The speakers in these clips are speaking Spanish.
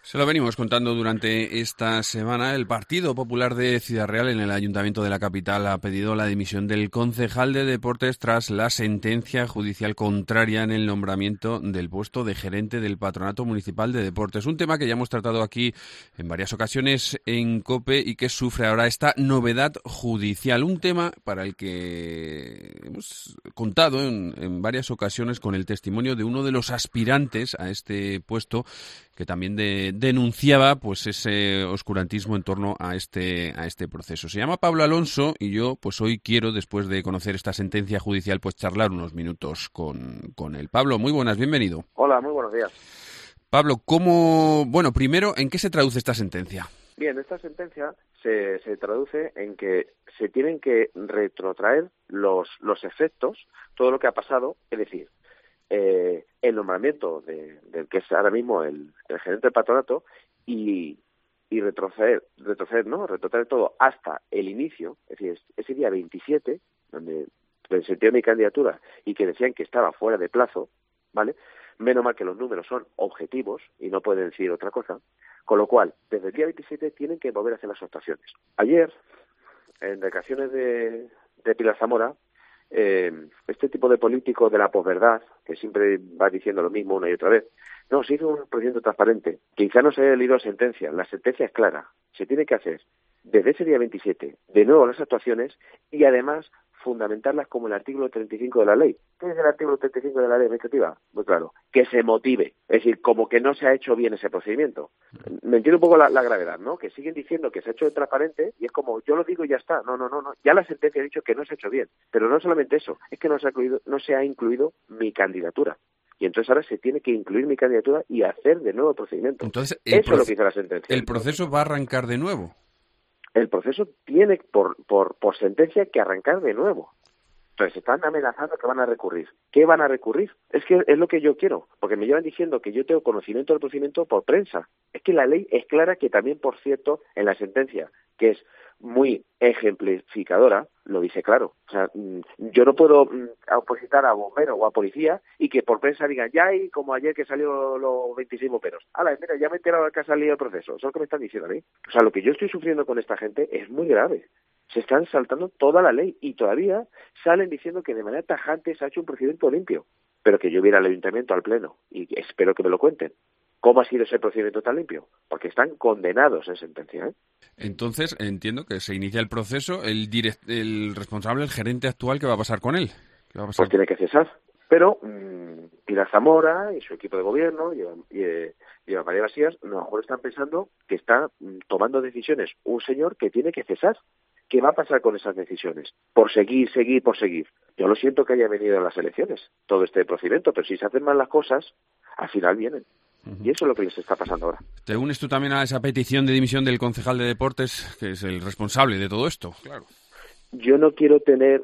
Se lo venimos contando durante esta semana. El Partido Popular de Ciudad Real en el Ayuntamiento de la capital ha pedido la dimisión del concejal de Deportes tras la sentencia judicial contraria en el nombramiento del puesto de gerente del Patronato Municipal de Deportes. Un tema que ya hemos tratado aquí en varias ocasiones en COPE y que sufre ahora esta novedad judicial. Un tema para el que hemos contado en varias ocasiones con el testimonio de uno de los aspirantes a este puesto, que también denunciaba pues ese oscurantismo en torno a este proceso. Se llama Pablo Alonso y yo pues hoy quiero, después de conocer esta sentencia judicial, pues charlar unos minutos con él. Pablo, muy buenas, bienvenido. Hola, muy buenos días. Pablo, primero, ¿en qué se traduce esta sentencia? Bien, esta sentencia se traduce en que se tienen que retrotraer los efectos, todo lo que ha pasado, es decir, el nombramiento del que es ahora mismo el gerente del patronato y retroceder todo hasta el inicio, es decir, ese día 27, donde presenté mi candidatura y que decían que estaba fuera de plazo, ¿vale? Menos mal que los números son objetivos y no pueden decir otra cosa, con lo cual, desde el día 27 tienen que volver a hacer las actuaciones. Ayer, en declaraciones de Pilar Zamora, este tipo de político de la posverdad, que siempre va diciendo lo mismo una y otra vez, no, se hizo un procedimiento transparente. Quizá no se haya leído la sentencia es clara, se tiene que hacer desde ese día 27 de nuevo las actuaciones y además fundamentarlas como el artículo 35 de la ley. ¿Qué es el artículo 35 de la ley administrativa? Muy claro, que se motive, es decir, como que no se ha hecho bien ese procedimiento. Me entiende un poco la gravedad, ¿no? Que siguen diciendo que se ha hecho transparente y es como, yo lo digo y ya está. No. Ya la sentencia ha dicho que no se ha hecho bien. Pero no solamente eso, es que no se ha incluido mi candidatura. Y entonces ahora se tiene que incluir mi candidatura y hacer de nuevo el procedimiento. Entonces, eso es lo que dice la sentencia. ¿El proceso va a arrancar de nuevo? El proceso tiene por sentencia que arrancar de nuevo. Entonces están amenazando que van a recurrir. ¿Qué van a recurrir? Es que es lo que yo quiero, porque me llevan diciendo que yo tengo conocimiento del procedimiento por prensa. Es que la ley es clara, que también, por cierto, en la sentencia, que es muy ejemplificadora, lo dice claro. O sea, yo no puedo opositar a bomberos o a policía y que por prensa digan, ya hay como ayer que salió los 26 bomberos. ¡Hala, mira, ya me he enterado que ha salido el proceso! Eso es lo que me están diciendo a mí. O sea, lo que yo estoy sufriendo con esta gente es muy grave. Se están saltando toda la ley y todavía salen diciendo que de manera tajante se ha hecho un procedimiento limpio. Pero que yo viera al ayuntamiento, al pleno, y espero que me lo cuenten. ¿Cómo ha sido ese procedimiento tan limpio? Porque están condenados en sentencia, ¿eh? Entonces, entiendo que se inicia el proceso. El responsable, el gerente actual, ¿qué va a pasar con él? ¿Qué va a pasar? Pues tiene que cesar. Pero Pilar Zamora y su equipo de gobierno y María Basías, a lo mejor están pensando que está tomando decisiones un señor que tiene que cesar. ¿Qué va a pasar con esas decisiones? Por seguir. Yo lo siento que haya venido a las elecciones, todo este procedimiento, pero si se hacen mal las cosas, al final vienen. Y eso es lo que les está pasando ahora. ¿Te unes tú también a esa petición de dimisión del concejal de Deportes, que es el responsable de todo esto? Claro. Yo no quiero tener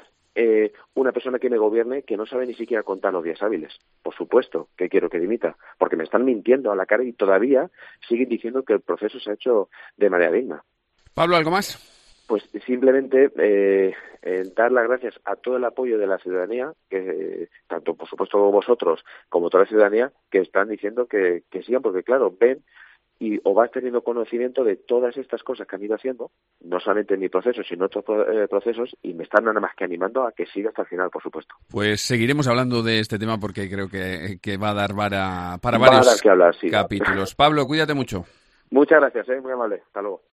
una persona que me gobierne que no sabe ni siquiera contar los días hábiles. Por supuesto que quiero que dimita, porque me están mintiendo a la cara y todavía siguen diciendo que el proceso se ha hecho de manera digna. Pablo, ¿algo más? Pues simplemente dar las gracias a todo el apoyo de la ciudadanía, que tanto por supuesto vosotros como toda la ciudadanía, que están diciendo que sigan, porque claro, ven o vas teniendo conocimiento de todas estas cosas que han ido haciendo, no solamente en mi proceso, sino en otros procesos, y me están nada más que animando a que siga hasta el final, por supuesto. Pues seguiremos hablando de este tema porque creo que va a dar para Va varios a dar que hablar, sí. capítulos. Pablo, cuídate mucho. Muchas gracias, muy amable. Hasta luego.